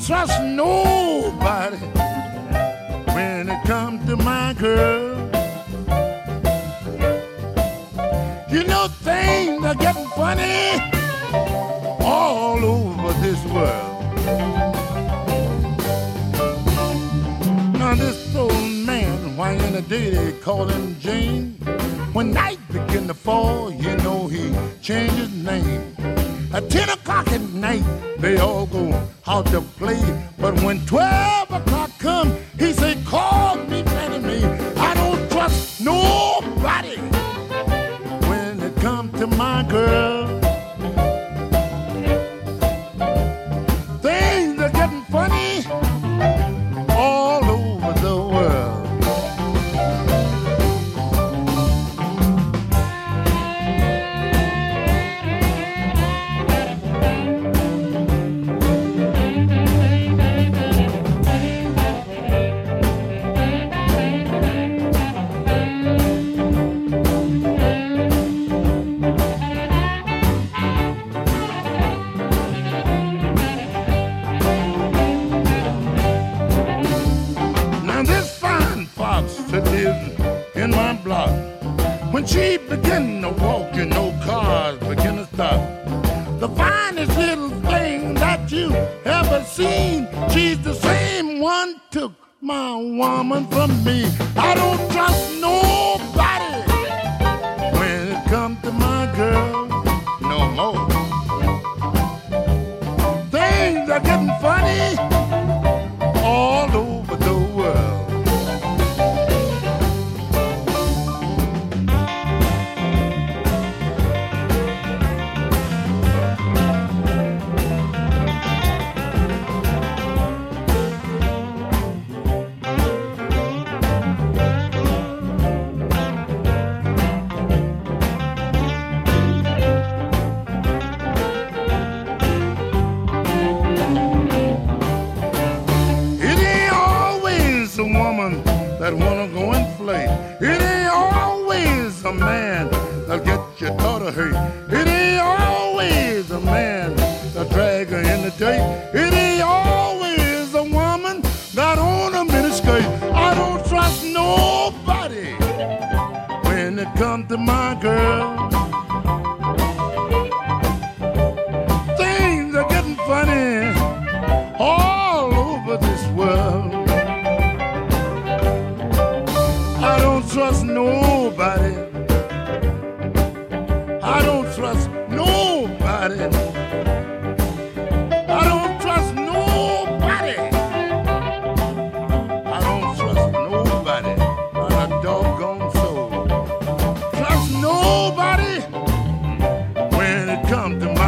trust nobody when it comes to my girl. You know things are getting funny all over this world. Now this old man, why in the day they call him Jane. When night begin to fall, you know he changed his name. At 10 o'clock at night, they all go out to play. But when 12 o'clock come, he say, call me, Fannie Mae. I don't trust nobody when it comes to my girl. Things are getting funny all over the world. In my block, when she begin to walk, you know cars begin to stop. The finest little thing that you ever seen. She's the same one took my woman from me. I don't trust nobody when it comes to my girl no more. Things are getting funny all over the world. That wanna go and play. It ain't always a man that'll get your daughter hurt. It ain't always a man that'll drag her in the dirt. It ain't always a woman that own a miniskirt. I don't trust nobody when it comes to my girl. Things are getting funny all over this world. I don't trust nobody. I don't trust nobody. I don't trust nobody. I don't trust nobody. Not a doggone soul. Trust nobody when it comes to my